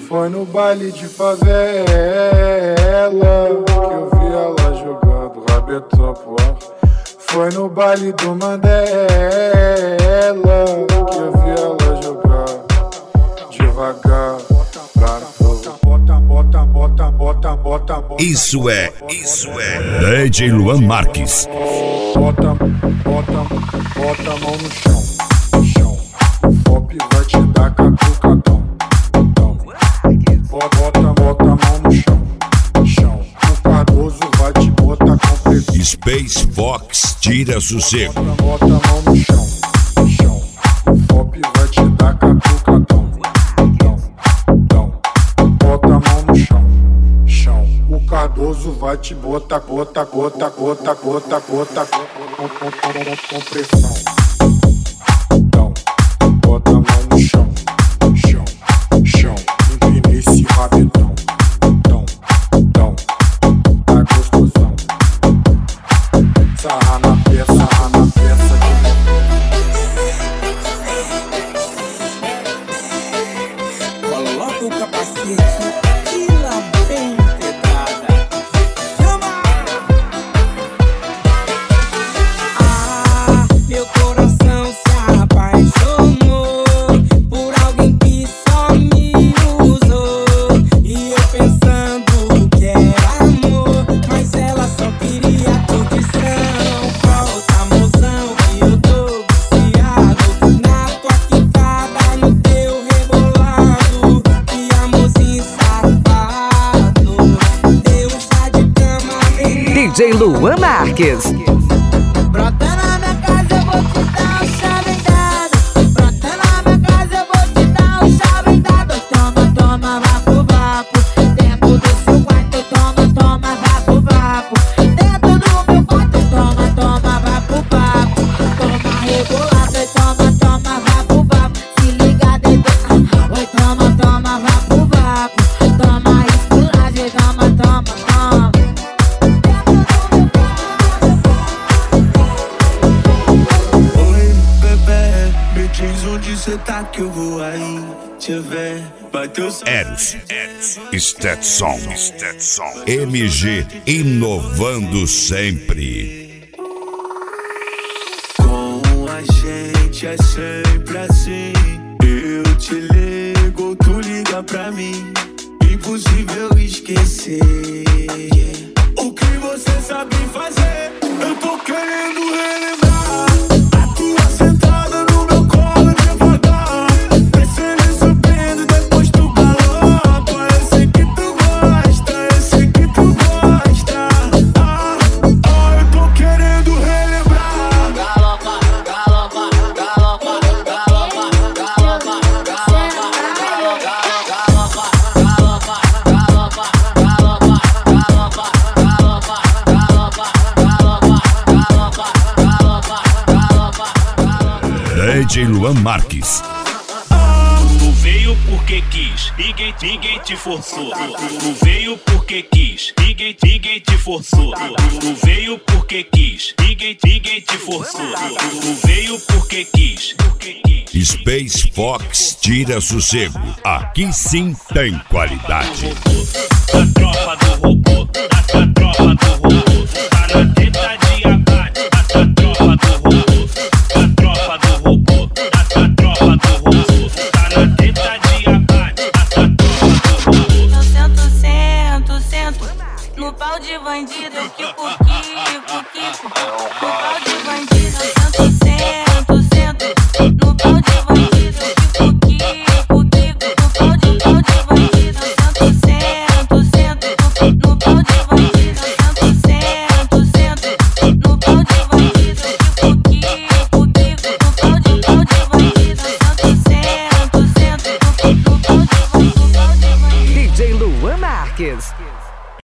Foi no baile de favela que eu vi ela jogando rabetão pro ar. Foi no baile do Mandela que eu vi ela jogar devagar pra bota, bota, bota, bota, bota, bota. Isso é DJ Luan Marques. Bota, bota, bota a mão no chão, chão. O Fop vai te dar catucadão. Bota, bota a mão no chão, chão. O Cardoso vai te botar com pressão. Space Fox tira sossego. Bota a mão no chão, chão. O Fop vai te dar catucadão. Bota a mão no chão, chão. O Cardoso vai te botar, bota, bota, bota, bota, bota, com pressão. Bota a mão no chão, chão, chão. Empina esse rabetão. Tá gostosão. Sarra na peça de coloca o capacete e lá vem pedrada. Chama! Ah, meu coração se apaixonou por alguém que só me usou. E eu pensando que era amor, mas ela só queria curtição. Volta, mozão, que eu tô viciado na tua quicada, no teu rebolado. Que amorzinho safado, deu chá de cama, DJ Luan Marques. brota na minha casa, eu vou te dar um chá vendado. Brota na minha casa, eu vou te dar um chá vendado. Toma, toma, vapo, vapo. Dentro do seu quarto, toma, toma, vapo, vapo. Dentro do meu quarto, toma, toma, vapo, vapo. Toma rebolado, e toma, toma, vapo, vapo. Se liga, deitando. Oi, toma, toma, vapo, vapo. Toma esculagem, toma, toma, toma. Oi, bebê, me diz onde cê tá que eu vou aí te ver. Bateu Eros, Stetson, MG inovando sempre. com a gente, é sempre assim. Eu te ligo, tu liga pra mim. Impossível esquecer o que você sabe fazer. Eu tô querendo relembrar a tua sentada no meu colo devagar. Descendo e subindo, depois tu galopa. Eu sei que tu gosta, eu sei que tu gosta. Eu tô querendo relembrar. Galopa, galopa, galopa, galopa, galopa, DJ Luan Marques. Tu veio porque quis, ninguém te forçou. Tu veio porque quis, ninguém te forçou. Tu veio porque quis, ninguém te forçou. Tu veio porque quis. Space Fox tira sossego. Aqui sim tem qualidade. A tropa do robô, a tropa do robô, tá na teta de abate. A tropa do robô, a tropa do robô, a tropa do robô, tá na teta de abate. A tropa do robô. Eu sento, sento, sento no pau de bandido que